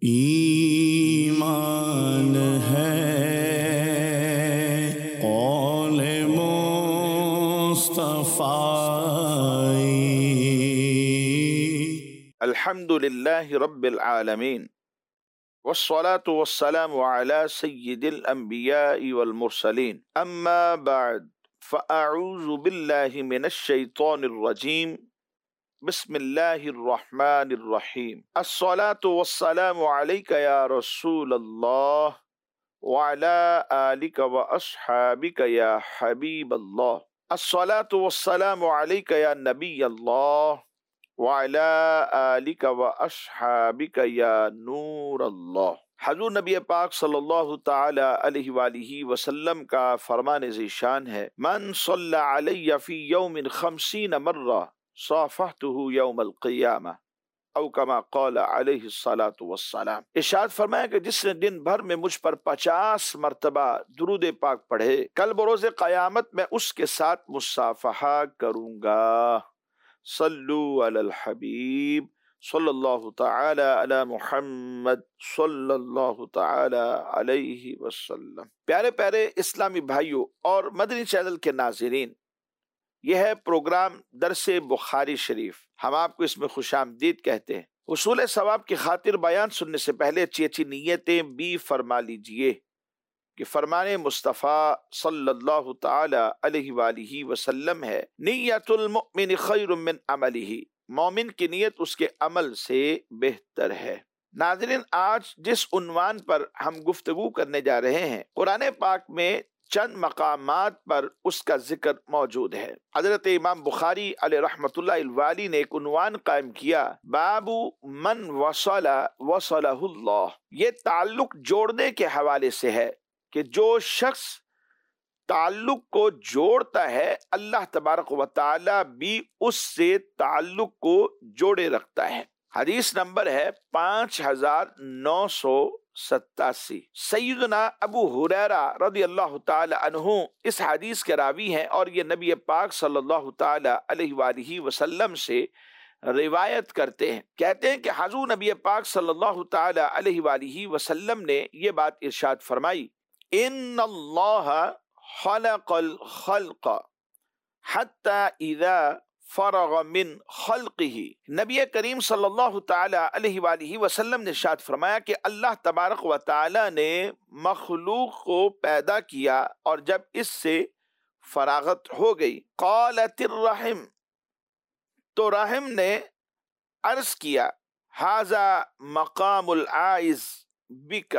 ایمان ہے قول مصطفی۔ الحمد للہ رب العالمین والصلاة والسلام على سید الانبیاء والمرسلین، اما بعد فاعوذ باللہ من الشیطان الرجیم، بسم اللہ الرحمن الرحیم۔ الصلاة والسلام علیک یا رسول اللہ وعلى آلک واصحابک یا حبیب اللہ۔ الصلاة والسلام علیک یا نبی اللہ وعلی آلک واصحابک یا نور اللہ۔ حضور نبی پاک صلی اللہ تعالی علیہ وآلہ وسلم کا فرمان ذیشان ہے، من صلی علی فی یوم 50 مرہ صافحتہ یوم القیامہ، او کما قال علیہ الصلاۃ والسلام۔ ارشاد فرمایا کہ جس نے دن بھر میں مجھ پر 50 مرتبہ درود پاک پڑھے، کل بروز قیامت میں اس کے ساتھ مصافحہ کروں گا۔ صلو علی الحبیب صلی اللہ تعالی علی محمد صلی اللہ تعالی علیہ وسلم۔ پیارے پیارے اسلامی بھائیوں اور مدنی چینل کے ناظرین، یہ ہے پروگرام درس بخاری شریف۔ ہم آپ کو اس میں خوش آمدید کہتے ہیں۔ حصول ثواب کی خاطر بیان سننے سے پہلے اچھی اچھی نیتیں بھی فرما لیجئے کہ فرمان مصطفیٰ صلی اللہ تعالی علیہ وآلہ وسلم ہے، نیت المؤمن خیر من عملہ، مومن کی نیت اس کے عمل سے بہتر ہے۔ ناظرین، آج جس عنوان پر ہم گفتگو کرنے جا رہے ہیں، قرآن پاک میں چند مقامات پر اس کا ذکر موجود ہے۔ حضرت امام بخاری علیہ رحمۃ اللہ الوالی نے ایک عنوان قائم کیا، باب من وصل وصلہ اللہ۔ یہ تعلق جوڑنے کے حوالے سے ہے کہ جو شخص تعلق کو جوڑتا ہے، اللہ تبارک و تعالی بھی اس سے تعلق کو جوڑے رکھتا ہے۔ حدیث نمبر ہے 5987۔ سیدنا ابو ہریرہ رضی اللہ تعالی عنہ اس حدیث کے راوی ہیں، اور یہ نبی پاک صلی اللہ تعالی علیہ وآلہ وسلم سے روایت کرتے ہیں۔ کہتے ہیں کہ حضور نبی پاک صلی اللہ تعالی علیہ وآلہ وسلم نے یہ بات ارشاد فرمائی، ان اللہ خلق الخلق حتی اذا فرغ من خلقہ۔ نبی کریم صلی اللہ تعالی علیہ وآلہ وسلم نے ارشاد فرمایا کہ اللہ تبارک و تعالی نے مخلوق کو پیدا کیا، اور جب اس سے فراغت ہو گئی، قالت الرحم، تو رحم نے عرض کیا، ھذا مقام العائز بک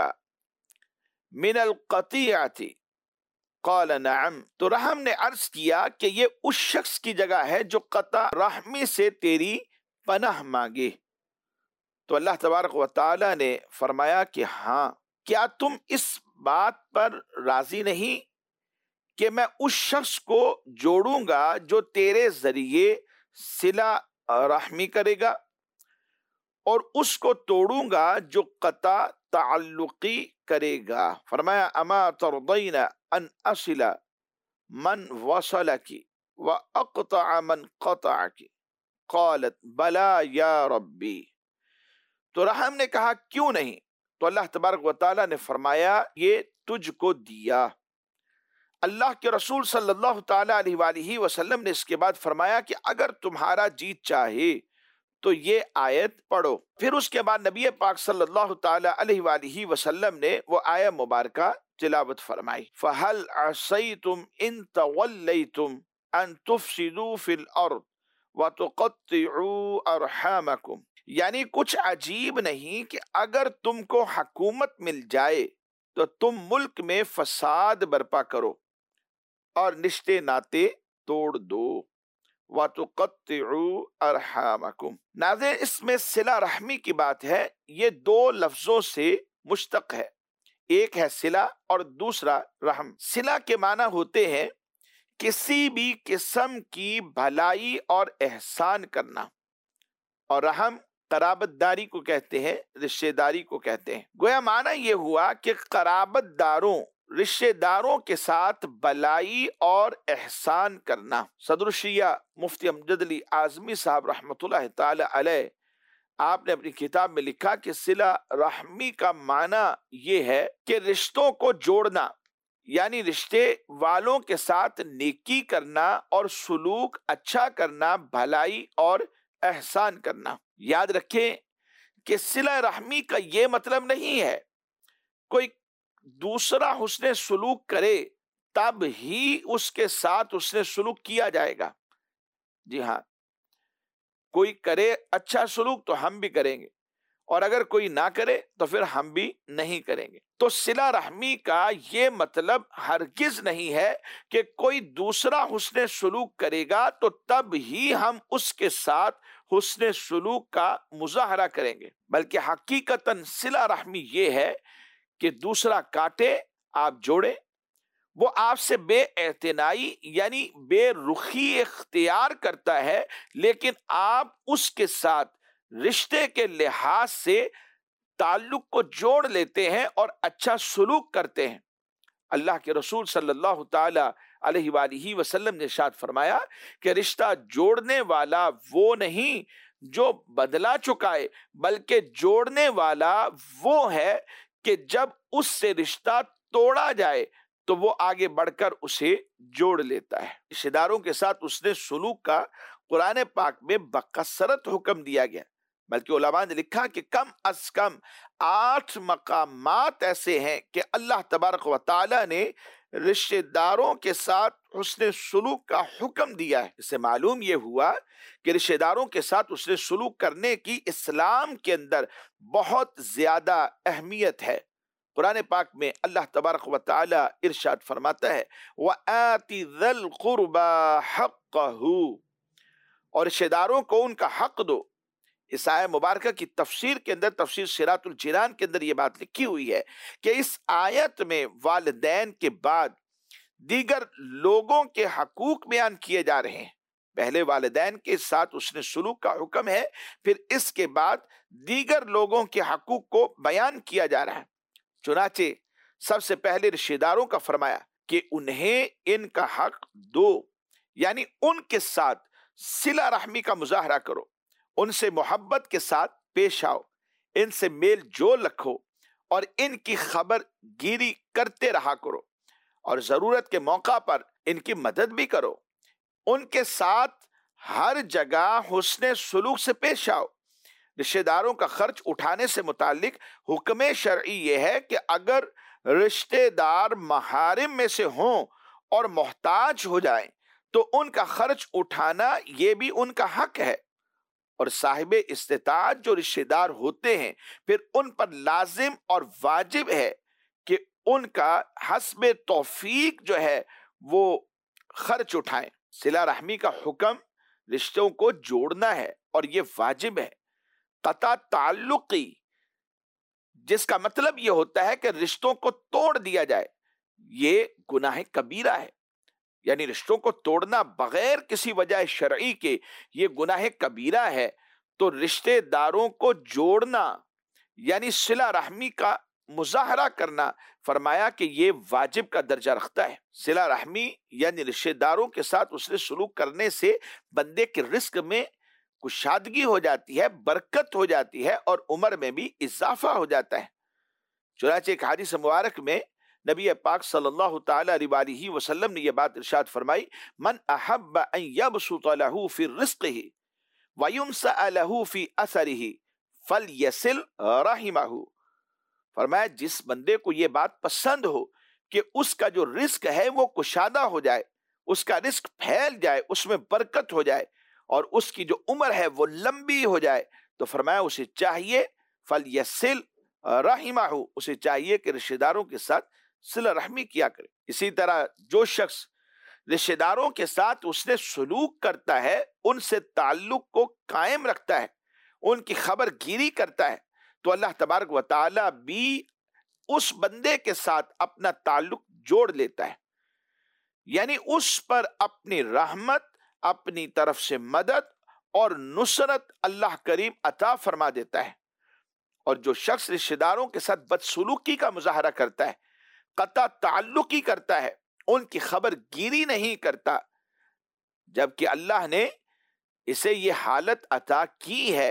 من القطیعۃ، قال نعم، تو رحم نے عرض کیا کہ یہ اس شخص کی جگہ ہے جو قطع رحمی سے تیری پناہ مانگے۔ تو اللہ تبارک و تعالی نے فرمایا کہ ہاں، کیا تم اس بات پر راضی نہیں کہ میں اس شخص کو جوڑوں گا جو تیرے ذریعے صلہ رحمی کرے گا، اور اس کو توڑوں گا جو قطع تعلقی کرے گا۔ فرمایا اما ترضین ان اصل من وصلک واقطع من قطعک، قالت بلا یا ربی۔ تو رحم نے کہا کیوں نہیں؟ تو اللہ تبارک و تعالی نے فرمایا یہ تجھ کو دیا۔ اللہ کے رسول صلی اللہ تعالی علیہ وآلہ وسلم نے اس کے بعد فرمایا کہ اگر تمہارا جی چاہے تو یہ آیت پڑھو۔ پھر اس کے بعد نبی پاک صلی اللہ تعالی علیہ وآلہ وسلم نے وہ آیت مبارکہ تلاوت فرمائی، فَهَلْ عَصَيْتُمْ إِن تَوَلَّيْتُمْ أَن تُفْسِدُوا فِي الْأَرْضِ وَتُقَطِّعُوا أَرْحَامَكُمْ۔ یعنی کچھ عجیب نہیں کہ اگر تم کو حکومت مل جائے تو تم ملک میں فساد برپا کرو اور رشتے ناطے توڑ دو۔ وَتُقَطِّعُوا أَرْحَامَكُمْ۔ ناظرین، اس میں صلہ رحمی کی بات ہے۔ یہ دو لفظوں سے مشتق ہے، ایک ہے صلہ اور دوسرا رحم۔ صلہ کے معنی ہوتے ہیں کسی بھی قسم کی بھلائی اور احسان کرنا، اور رحم قرابت داری کو کہتے ہیں، رشتہ داری کو کہتے ہیں۔ گویا معنی یہ ہوا کہ قرابت داروں، رشتہ داروں کے ساتھ بلائی اور احسان کرنا۔ صدر الشیعہ مفتی امجد علی اعظمی صاحب رحمۃ اللہ تعالی علیہ آپ نے اپنی کتاب میں لکھا کہ صلہ رحمی کا معنی یہ ہے کہ رشتوں کو جوڑنا، یعنی رشتے والوں کے ساتھ نیکی کرنا اور سلوک اچھا کرنا، بھلائی اور احسان کرنا۔ یاد رکھیں کہ صلہ رحمی کا یہ مطلب نہیں ہے کوئی دوسرا حسن سلوک کرے تب ہی اس کے ساتھ حسن سلوک کیا جائے گا۔ جی ہاں، کوئی کرے اچھا سلوک تو ہم بھی کریں گے، اور اگر کوئی نہ کرے تو پھر ہم بھی نہیں کریں گے۔ تو صلہ رحمی کا یہ مطلب ہرگز نہیں ہے کہ کوئی دوسرا حسن سلوک کرے گا تو تب ہی ہم اس کے ساتھ حسن سلوک کا مظاہرہ کریں گے، بلکہ حقیقتاً صلہ رحمی یہ ہے کہ دوسرا کاٹے آپ جوڑے، وہ آپ سے بے اعتنائی یعنی بے رخی اختیار کرتا ہے، لیکن آپ اس کے ساتھ رشتے کے لحاظ سے تعلق کو جوڑ لیتے ہیں اور اچھا سلوک کرتے ہیں۔ اللہ کے رسول صلی اللہ تعالی علیہ وآلہ وسلم نے ارشاد فرمایا کہ رشتہ جوڑنے والا وہ نہیں جو بدلہ چکائے، بلکہ جوڑنے والا وہ ہے کہ جب اس سے رشتہ توڑا جائے تو وہ آگے بڑھ کر اسے جوڑ لیتا ہے۔ رشتہ داروں کے ساتھ اس نے سلوک کا قرآن پاک میں بکثرت حکم دیا گیا، بلکہ علماء نے لکھا کہ کم از کم 8 مقامات ایسے ہیں کہ اللہ تبارک و تعالی نے رشتہ داروں کے ساتھ حسن سلوک کا حکم دیا ہے۔ اس سے معلوم یہ ہوا کہ رشتہ داروں کے ساتھ حسن سلوک کرنے کی اسلام کے اندر بہت زیادہ اہمیت ہے۔ قرآن پاک میں اللہ تبارک و تعالی ارشاد فرماتا ہے وَآتِ ذَا الْقُرْبَى حَقَّهُ، اور رشتہ داروں کو ان کا حق دو۔ اس آیہ مبارکہ کی تفسیر کے اندر، تفسیر صراط الجنان کے اندر یہ بات لکھی ہوئی ہے کہ اس آیت میں والدین کے بعد دیگر لوگوں کے حقوق بیان کیے جا رہے ہیں۔ پہلے والدین کے ساتھ اس نے سلوک کا حکم ہے، پھر اس کے بعد دیگر لوگوں کے حقوق کو بیان کیا جا رہا ہے۔ چنانچہ سب سے پہلے رشتہ داروں کا فرمایا کہ انہیں ان کا حق دو، یعنی ان کے ساتھ صلہ رحمی کا مظاہرہ کرو، ان سے محبت کے ساتھ پیش آؤ، ان سے میل جول رکھو اور ان کی خبر گیری کرتے رہا کرو، اور ضرورت کے موقع پر ان کی مدد بھی کرو۔ ان کے ساتھ ہر جگہ حسن سلوک سے پیش آؤ۔ رشتہ داروں کا خرچ اٹھانے سے متعلق حکم شرعی یہ ہے کہ اگر رشتہ دار محارم میں سے ہوں اور محتاج ہو جائیں تو ان کا خرچ اٹھانا یہ بھی ان کا حق ہے، اور صاحب استطاعت جو رشتہ دار ہوتے ہیں پھر ان پر لازم اور واجب ہے کہ ان کا حسب توفیق جو ہے وہ خرچ اٹھائیں۔ صلہ رحمی کا حکم رشتوں کو جوڑنا ہے اور یہ واجب ہے۔ قطع تعلقی، جس کا مطلب یہ ہوتا ہے کہ رشتوں کو توڑ دیا جائے، یہ گناہ کبیرہ ہے، یعنی رشتوں کو توڑنا بغیر کسی وجہ شرعی کے یہ گناہ کبیرہ ہے۔ تو رشتہ داروں کو جوڑنا یعنی صلہ رحمی کا مظاہرہ کرنا، فرمایا کہ یہ واجب کا درجہ رکھتا ہے۔ صلہ رحمی یعنی رشتہ داروں کے ساتھ اس نے سلوک کرنے سے بندے کے رزق میں کشادگی ہو جاتی ہے، برکت ہو جاتی ہے اور عمر میں بھی اضافہ ہو جاتا ہے۔ چنانچہ ایک حدیث مبارک میں نبی پاک صلی اللہ تعالی علیہ وسلم نے یہ بات ارشاد فرمائی من احب ان یبسط له فی رزقه وینسأ له فی اثره فلیصل رحمہ، فرمایا جس بندے کو یہ بات پسند ہو کہ اس کا جو رزق ہے وہ کشادہ ہو جائے، اس کا رزق پھیل جائے، اس میں برکت ہو جائے اور اس کی جو عمر ہے وہ لمبی ہو جائے، تو فرمایا اسے چاہیے فلیصل رحمہ، اسے چاہیے کہ رشتہ داروں کے ساتھ صلہ رحمی کیا کرے۔ اسی طرح جو شخص رشتہ داروں کے ساتھ اس نے سلوک کرتا ہے، ان سے تعلق کو قائم رکھتا ہے، ان کی خبر گیری کرتا ہے، تو اللہ تبارک و تعالی بھی اس بندے کے ساتھ اپنا تعلق جوڑ لیتا ہے، یعنی اس پر اپنی رحمت، اپنی طرف سے مدد اور نصرت اللہ کریم عطا فرما دیتا ہے۔ اور جو شخص رشتہ داروں کے ساتھ بدسلوکی کا مظاہرہ کرتا ہے، قطع تعلقی کرتا ہے، ان کی خبر گیری نہیں کرتا، جبکہ اللہ نے اسے یہ حالت عطا کی ہے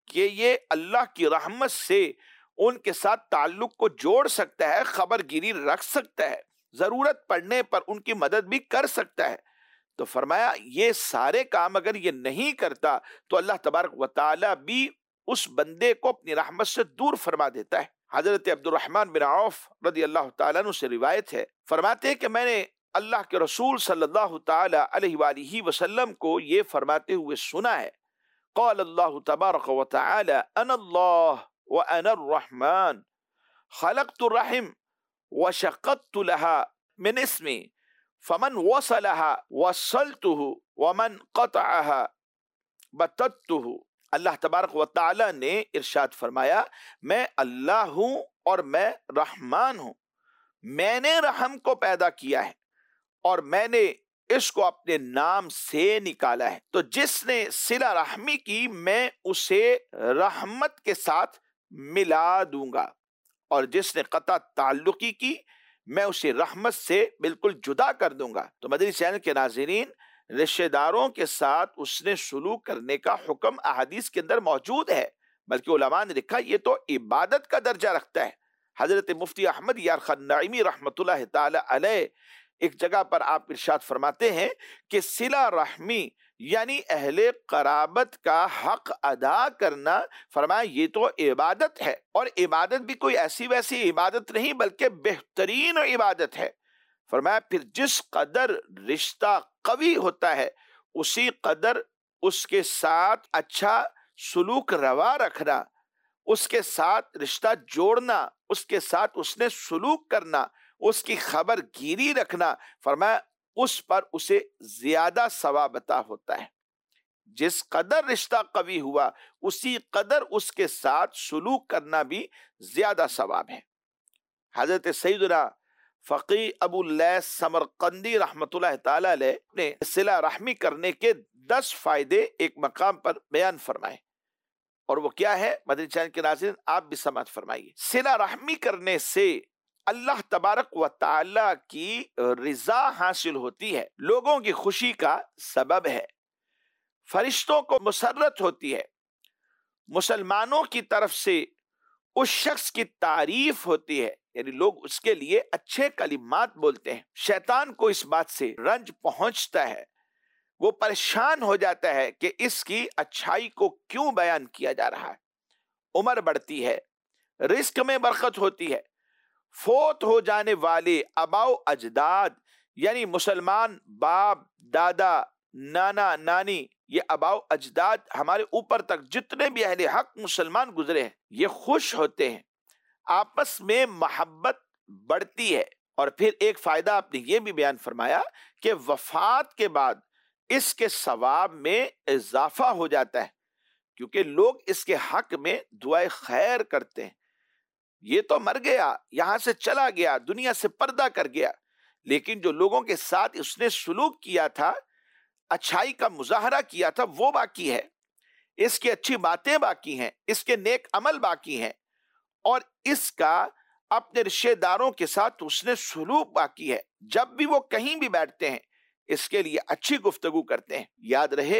کہ یہ اللہ کی رحمت سے ان کے ساتھ تعلق کو جوڑ سکتا ہے، خبر گیری رکھ سکتا ہے، ضرورت پڑنے پر ان کی مدد بھی کر سکتا ہے۔ تو فرمایا یہ سارے کام اگر یہ نہیں کرتا تو اللہ تبارک و تعالی بھی اس بندے کو اپنی رحمت سے دور فرما دیتا ہے۔ حضرت عبد الرحمن بن عوف رضی اللہ تعالیٰ عنہ سے روایت ہے، فرماتے ہیں کہ میں نے اللہ کے رسول صلی اللہ تعالی علیہ وآلہ وسلم کو یہ فرماتے ہوئے سنا ہے، قال اللہ تبارک و تعالی انا اللہ وانا الرحمن خلقت الرحم وشققت لها من اسمی فمن وصلها وصلته ومن قطعها بتته۔ اللہ تبارک و تعالی نے ارشاد فرمایا میں اللہ ہوں اور میں رحمان ہوں، میں نے رحم کو پیدا کیا ہے اور میں نے اس کو اپنے نام سے نکالا ہے، تو جس نے صلہ رحمی کی میں اسے رحمت کے ساتھ ملا دوں گا، اور جس نے قطع تعلقی کی میں اسے رحمت سے بالکل جدا کر دوں گا۔ تو مدنی چینل کے ناظرین، رشتہ داروں کے ساتھ اس نے سلوک کرنے کا حکم احادیث کے اندر موجود ہے، بلکہ علماء نے لکھا یہ تو عبادت کا درجہ رکھتا ہے۔ حضرت مفتی احمد یار خان نعیمی رحمۃ اللہ تعالی علیہ ایک جگہ پر آپ ارشاد فرماتے ہیں کہ صلہ رحمی یعنی اہل قرابت کا حق ادا کرنا، فرمایا یہ تو عبادت ہے، اور عبادت بھی کوئی ایسی ویسی عبادت نہیں بلکہ بہترین عبادت ہے۔ فرمایا پھر جس قدر رشتہ قوی ہوتا ہے اسی قدر اس کے ساتھ اچھا سلوک روا رکھنا، اس کے ساتھ رشتہ جوڑنا، اس کے ساتھ اس نے سلوک کرنا، اس کی خبر گیری رکھنا، فرمایا اس پر اسے زیادہ ثواب عطا ہوتا ہے۔ جس قدر رشتہ قوی ہوا اسی قدر اس کے ساتھ سلوک کرنا بھی زیادہ ثواب ہے۔ حضرت سیدنا فقی ابو اللیث سمرقندی رحمۃ اللہ تعالی علیہ نے صلہ رحمی کرنے کے 10 فائدے ایک مقام پر بیان فرمائے، اور وہ کیا ہے مدنی چینل کے ناظرین آپ بھی سماعت فرمائیے۔ صلہ رحمی کرنے سے اللہ تبارک و تعالی کی رضا حاصل ہوتی ہے، لوگوں کی خوشی کا سبب ہے، فرشتوں کو مسرت ہوتی ہے، مسلمانوں کی طرف سے اس شخص کی تعریف ہوتی ہے، یعنی لوگ اس کے لیے اچھے کلمات بولتے ہیں، شیطان کو اس بات سے رنج پہنچتا ہے، وہ پریشان ہو جاتا ہے کہ اس کی اچھائی کو کیوں بیان کیا جا رہا ہے۔ عمر بڑھتی ہے، رزق میں برکت ہوتی ہے، فوت ہو جانے والے آباؤ اجداد یعنی مسلمان باپ دادا نانا نانی، یہ آباؤ اجداد ہمارے اوپر تک جتنے بھی اہل حق مسلمان گزرے ہیں یہ خوش ہوتے ہیں، آپس میں محبت بڑھتی ہے۔ اور پھر ایک فائدہ آپ نے یہ بھی بیان فرمایا کہ وفات کے بعد اس کے ثواب میں اضافہ ہو جاتا ہے، کیونکہ لوگ اس کے حق میں دعائے خیر کرتے ہیں۔ یہ تو مر گیا، یہاں سے چلا گیا، دنیا سے پردہ کر گیا، لیکن جو لوگوں کے ساتھ اس نے سلوک کیا تھا، اچھائی کا مظاہرہ کیا تھا، وہ باقی ہے، اس کی اچھی باتیں باقی ہیں، اس کے نیک عمل باقی ہیں، اور اس کا اپنے رشتہ داروں کے ساتھ اس نے سلوک باقی ہے۔ جب بھی وہ کہیں بھی بیٹھتے ہیں اس کے لیے اچھی گفتگو کرتے ہیں۔ یاد رہے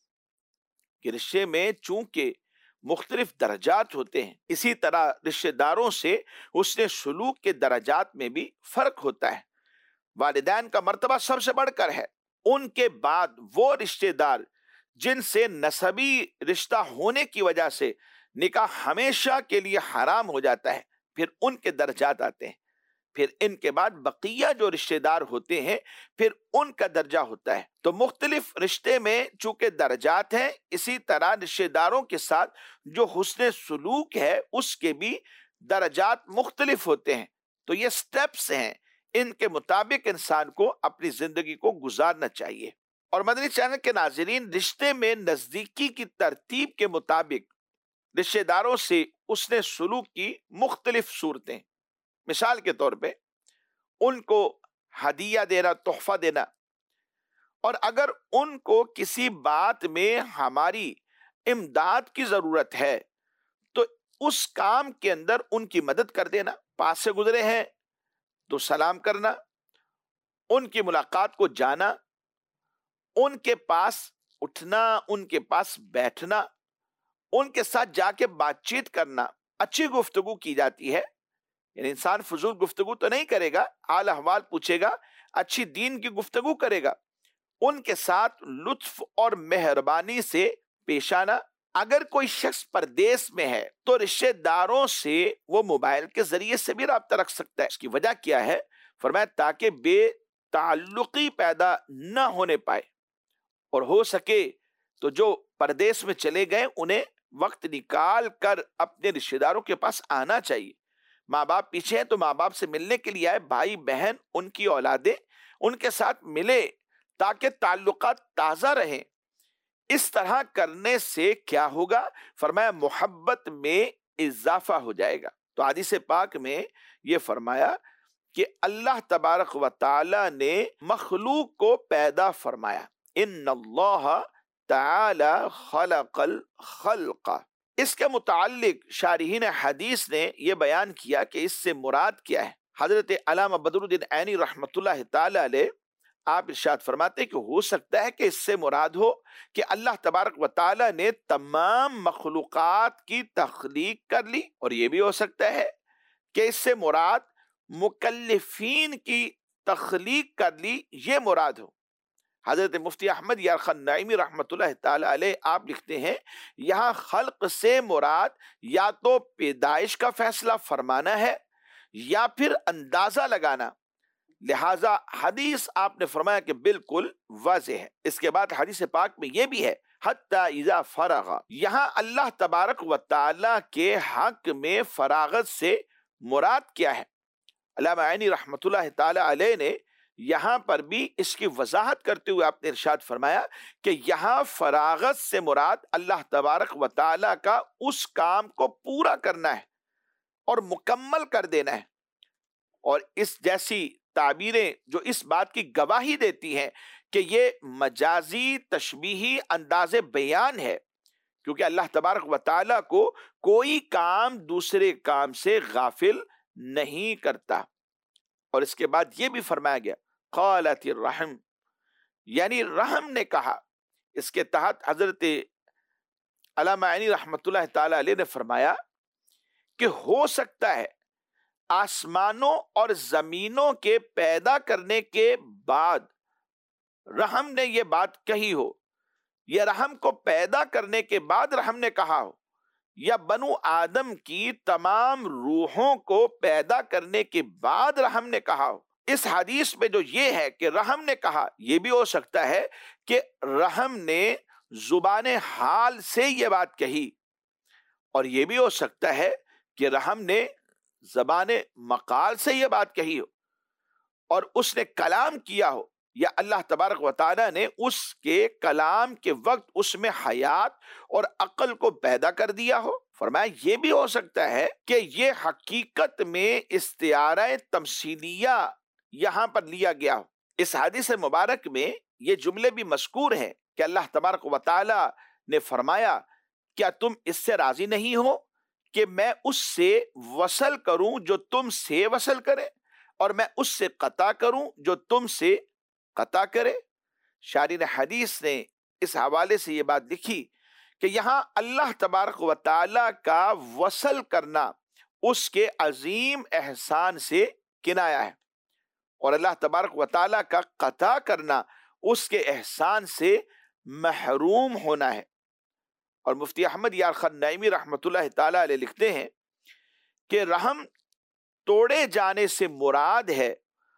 کہ رشتے میں چونکہ مختلف درجات ہوتے ہیں، اسی طرح رشتہ داروں سے اس نے سلوک کے درجات میں بھی فرق ہوتا ہے۔ والدین کا مرتبہ سب سے بڑھ کر ہے، ان کے بعد وہ رشتہ دار جن سے نسبی رشتہ ہونے کی وجہ سے نکاح ہمیشہ کے لیے حرام ہو جاتا ہے، پھر ان کے درجات آتے ہیں، پھر ان کے بعد بقیہ جو رشتہ دار ہوتے ہیں پھر ان کا درجہ ہوتا ہے۔ تو مختلف رشتے میں چونکہ درجات ہیں، اسی طرح رشتہ داروں کے ساتھ جو حسن سلوک ہے اس کے بھی درجات مختلف ہوتے ہیں۔ تو یہ سٹیپس ہیں، ان کے مطابق انسان کو اپنی زندگی کو گزارنا چاہیے۔ اور مدنی چینل کے ناظرین، رشتے میں نزدیکی کی ترتیب کے مطابق رشتہ داروں سے اس نے سلوک کی مختلف صورتیں، مثال کے طور پہ ان کو ہدیہ دینا، تحفہ دینا، اور اگر ان کو کسی بات میں ہماری امداد کی ضرورت ہے تو اس کام کے اندر ان کی مدد کر دینا، پاس سے گزرے ہیں تو سلام کرنا، ان کی ملاقات کو جانا، ان کے پاس اٹھنا، ان کے پاس بیٹھنا، ان کے ساتھ جا کے بات چیت کرنا، اچھی گفتگو کی جاتی ہے، یعنی انسان فضول گفتگو تو نہیں کرے گا، حال احوال پوچھے گا، اچھی دین کی گفتگو کرے گا، ان کے ساتھ لطف اور مہربانی سے پیش آنا۔ اگر کوئی شخص پردیس میں ہے تو رشتہ داروں سے وہ موبائل کے ذریعے سے بھی رابطہ رکھ سکتا ہے۔ اس کی وجہ کیا ہے؟ فرمایا تاکہ بے تعلقی پیدا نہ ہونے پائے، اور ہو سکے تو جو پردیس میں چلے گئے انہیں وقت نکال کر اپنے رشتہ داروں کے پاس آنا چاہیے۔ ماں باپ پیچھے ہیں تو ماں باپ سے ملنے کے لیے آئے، بھائی بہن ان کی اولادیں ان کے ساتھ ملے تاکہ تعلقات تازہ رہیں۔ اس طرح کرنے سے کیا ہوگا؟ فرمایا محبت میں اضافہ ہو جائے گا۔ تو حدیث پاک میں یہ فرمایا کہ اللہ تبارک و تعالی نے مخلوق کو پیدا فرمایا، ان اللہ تعالی خلق الخلق۔ اس کے متعلق شارحین حدیث نے یہ بیان کیا کہ اس سے مراد کیا ہے۔ حضرت علامہ بدر الدین عینی رحمۃ اللہ تعالی علیہ آپ ارشاد فرماتے کہ ہو سکتا ہے کہ اس سے مراد ہو کہ اللہ تبارک و تعالی نے تمام مخلوقات کی تخلیق کر لی، اور یہ بھی ہو سکتا ہے کہ اس سے مراد مکلفین کی تخلیق کر لی، یہ مراد ہو۔ حضرت مفتی احمد یارخان نعیمی رحمۃ اللہ تعالی علیہ آپ لکھتے ہیں یہاں خلق سے مراد یا تو پیدائش کا فیصلہ فرمانا ہے یا پھر اندازہ لگانا، لہذا حدیث آپ نے فرمایا کہ بالکل واضح ہے۔ اس کے بعد حدیث پاک میں یہ بھی ہے حتی اذا فرغ، یہاں اللہ تبارک و تعالی کے حق میں فراغت سے مراد کیا ہے؟ علامہ عینی رحمۃ اللہ تعالی علیہ نے یہاں پر بھی اس کی وضاحت کرتے ہوئے آپ نے ارشاد فرمایا کہ یہاں فراغت سے مراد اللہ تبارک و تعالی کا اس کام کو پورا کرنا ہے اور مکمل کر دینا ہے، اور اس جیسی تعبیریں جو اس بات کی گواہی دیتی ہیں کہ یہ مجازی تشبیہی انداز بیان ہے، کیونکہ اللہ تبارک و تعالی کو کوئی کام دوسرے کام سے غافل نہیں کرتا۔ اور اس کے بعد یہ بھی فرمایا گیا قالت الرحم، یعنی رحم نے کہا۔ اس کے تحت حضرت علامہ عینی رحمۃ اللہ تعالی علیہ نے فرمایا کہ ہو سکتا ہے آسمانوں اور زمینوں کے پیدا کرنے کے بعد رحم نے یہ بات کہی ہو، یا رحم کو پیدا کرنے کے بعد رحم نے کہا ہو، یا بنو آدم کی تمام روحوں کو پیدا کرنے کے بعد رحم نے کہا ہو۔ اس حدیث میں جو یہ ہے کہ رحم نے کہا، یہ بھی ہو سکتا ہے کہ رحم نے زبان حال سے یہ بات کہی، اور یہ بھی ہو سکتا ہے کہ رحم نے زبان مقال سے یہ بات کہی ہو اور اس نے کلام کیا ہو، یا اللہ تبارک و تعالی نے اس کے کلام کے وقت اس میں حیات اور عقل کو پیدا کر دیا ہو۔ فرمایا یہ بھی ہو سکتا ہے کہ یہ حقیقت میں استعارہ تمثیلیہ یہاں پر لیا گیا ہو۔ اس حدیث مبارک میں یہ جملے بھی مذکور ہیں کہ اللہ تبارک و تعالی نے فرمایا کیا تم اس سے راضی نہیں ہو کہ میں اس سے وصل کروں جو تم سے وصل کرے، اور میں اس سے قطع کروں جو تم سے قطع کرے۔ شارحین حدیث نے اس حوالے سے یہ بات لکھی کہ یہاں اللہ تبارک و تعالی کا وصل کرنا اس کے عظیم احسان سے کنایا ہے، اور اللہ تبارک و تعالی کا قطع کرنا اس کے احسان سے محروم ہونا ہے۔ اور مفتی احمد یارخان نعیمی رحمۃ اللہ تعالی علیہ لکھتے ہیں کہ رحم توڑے جانے سے مراد ہے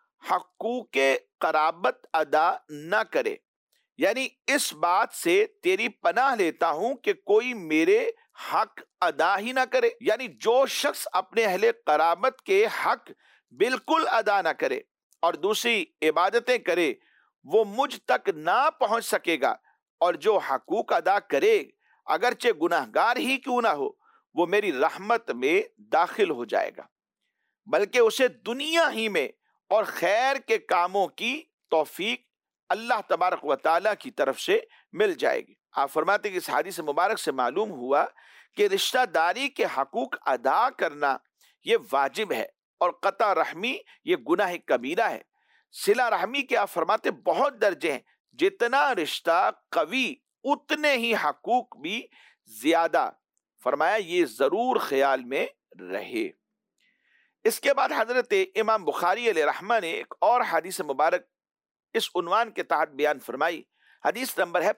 حقوق قرابت ادا نہ کرے، یعنی اس بات سے تیری پناہ لیتا ہوں کہ کوئی میرے حق ادا ہی نہ کرے، یعنی جو شخص اپنے اہل قرابت کے حق بالکل ادا نہ کرے اور دوسری عبادتیں کرے وہ مجھ تک نہ پہنچ سکے گا، اور جو حقوق ادا کرے اگرچہ گناہگار ہی کیوں نہ ہو وہ میری رحمت میں داخل ہو جائے گا، بلکہ اسے دنیا ہی میں اور خیر کے کاموں کی توفیق اللہ تبارک و تعالیٰ کی طرف سے مل جائے گی۔ آپ فرماتے کہ اس حدیث مبارک سے معلوم ہوا کہ رشتہ داری کے حقوق ادا کرنا یہ واجب ہے، اور قطع رحمی یہ گناہ کبیرہ ہے۔ صلہ رحمی کے آپ فرماتے بہت درجے ہیں، جتنا رشتہ قوی اتنے ہی حقوق بھی زیادہ، فرمایا یہ ضرور خیال میں رہے۔ اس کے بعد حضرت امام بخاری علیہ رحمہ نے ایک اور حدیث مبارک اس عنوان کے تحت بیان فرمائی۔ حدیث نمبر ہے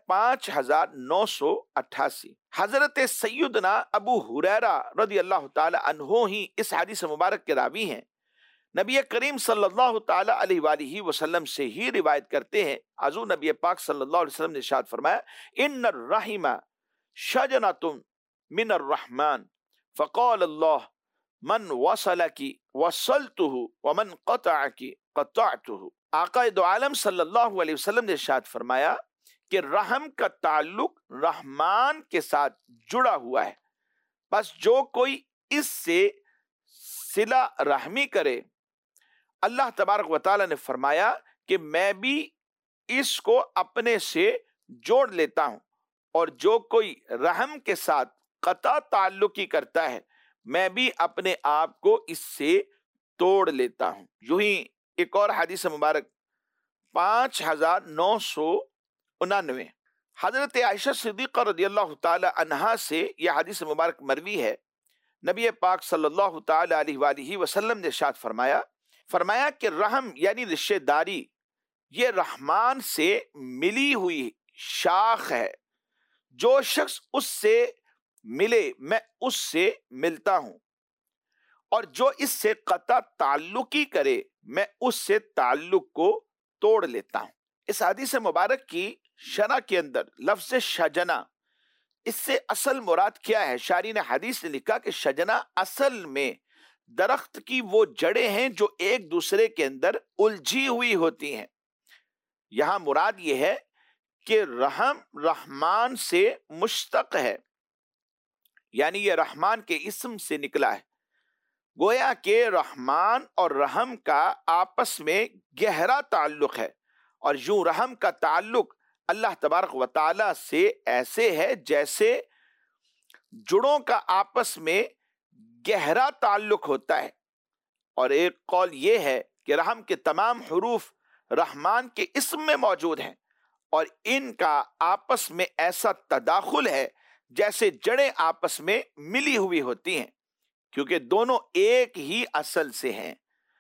5988۔ حضرت سیدنا ابو ہریرہ رضی اللہ تعالی عنہ ہی اس حدیث مبارک کے راوی ہیں۔ نبی کریم صلی اللہ تعالی علیہ وآلہ وسلم سے ہی روایت کرتے ہیں، حضور نبی پاک صلی اللہ علیہ وسلم نے ارشاد فرمایا ان الرحم شجنۃ من الرحمن فقال اللہ من وصلک وصلته ومن قطعک قطعته۔ آقا دو عالم صلی اللہ علیہ وسلم نے ارشاد فرمایا کہ رحم کا تعلق رحمان کے ساتھ جڑا ہوا ہے، بس جو کوئی اس سے صلہ رحمی کرے، اللہ تبارک و تعالی نے فرمایا کہ میں بھی اس کو اپنے سے جوڑ لیتا ہوں، اور جو کوئی رحم کے ساتھ قطع تعلقی کرتا ہے میں بھی اپنے آپ کو اس سے توڑ لیتا ہوں۔ یوں ہی ایک اور حدیث مبارک 5999، حضرت عائشہ صدیقہ رضی اللہ تعالی عنہا سے یہ حدیث مبارک مروی ہے۔ نبی پاک صلی اللہ تعالی علیہ وآلہ وسلم نے ارشاد فرمایا کہ رحم یعنی رشتہ داری یہ رحمان سے ملی ہوئی شاخ ہے، جو شخص اس سے ملے میں اس سے ملتا ہوں، اور جو اس سے قطع تعلقی کرے میں اس سے تعلق کو توڑ لیتا ہوں۔ اس حدیث مبارک کی شرح کے اندر لفظ شجنا، اس سے اصل مراد کیا ہے؟ شارحین حدیث نے لکھا کہ شجنا اصل میں درخت کی وہ جڑیں ہیں جو ایک دوسرے کے اندر الجھی ہوئی ہوتی ہیں۔ یہاں مراد یہ ہے کہ رحم رحمان سے مشتق ہے، یعنی یہ رحمان کے اسم سے نکلا ہے۔ گویا کہ رحمان اور رحم کا آپس میں گہرا تعلق ہے، اور یوں رحم کا تعلق اللہ تبارک و تعالی سے ایسے ہے جیسے جڑوں کا آپس میں گہرا تعلق ہوتا ہے۔ اور ایک قول یہ ہے کہ رحم کے تمام حروف رحمان کے اسم میں موجود ہیں، اور ان کا آپس میں ایسا تداخل ہے جیسے جڑیں آپس میں ملی ہوئی ہوتی ہیں، کیونکہ دونوں ایک ہی اصل سے ہیں۔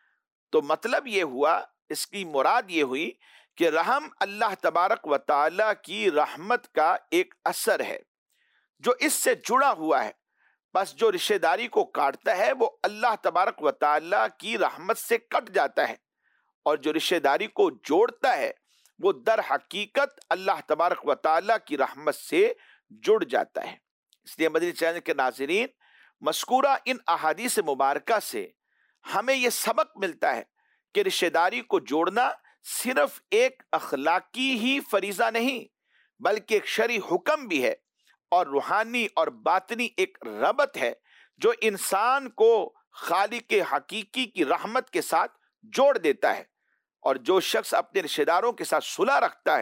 تو مطلب یہ ہوا، اس کی مراد یہ ہوئی کہ رحم اللہ تبارک و تعالی کی رحمت کا ایک اثر ہے جو اس سے جڑا ہوا ہے، بس جو رشتہ داری کو کاٹتا ہے وہ اللہ تبارک و تعالی کی رحمت سے کٹ جاتا ہے، اور جو رشتہ داری کو جوڑتا ہے وہ در حقیقت اللہ تبارک و تعالی کی رحمت سے جڑ جاتا ہے۔ اس لیے مدنی چینل کے ناظرین، مذکورہ ان احادیث مبارکہ سے ہمیں یہ سبق ملتا ہے کہ رشتہ داری کو جوڑنا صرف ایک اخلاقی ہی فریضہ نہیں، بلکہ ایک شرعی حکم بھی ہے، اور روحانی اور باطنی ایک ربط ہے جو انسان کو خالق حقیقی کی رحمت کے ساتھ جوڑ دیتا ہے۔ اور جو شخص اپنے رشتہ داروں کے ساتھ صلح رکھتا ہے،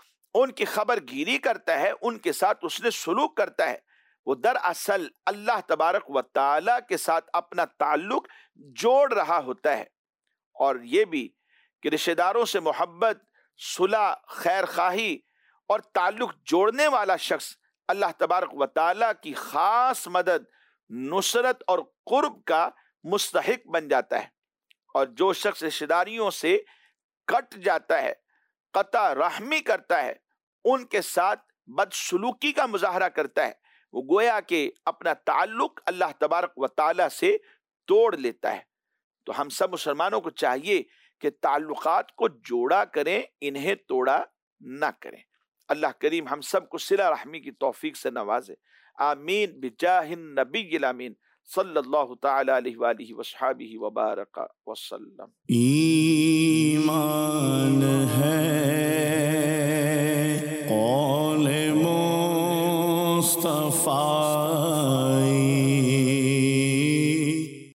ان کی خبر گیری کرتا ہے، ان کے ساتھ اس نے سلوک کرتا ہے، وہ دراصل اللہ تبارک و تعالی کے ساتھ اپنا تعلق جوڑ رہا ہوتا ہے۔ اور یہ بھی کہ رشتہ داروں سے محبت، صلح، خیر خواہی اور تعلق جوڑنے والا شخص اللہ تبارک و تعالی کی خاص مدد، نصرت اور قرب کا مستحق بن جاتا ہے۔ اور جو شخص رشتہ داریوں سے کٹ جاتا ہے، قطع رحمی کرتا ہے، ان کے ساتھ بدسلوکی کا مظاہرہ کرتا ہے، وہ گویا کہ اپنا تعلق اللہ تبارک و تعالی سے توڑ لیتا ہے۔ تو ہم سب مسلمانوں کو چاہیے کہ تعلقات کو جوڑا کریں، انہیں توڑا نہ کریں۔ اللہ کریم ہم سب کو صلہ رحمی کی توفیق سے نوازے، آمین بجاہ النبی الامین صلی اللہ تعالی علیہ وآلہ وصحبہ وبارک وسلم۔ ایمان ہے قول مصطفیٰ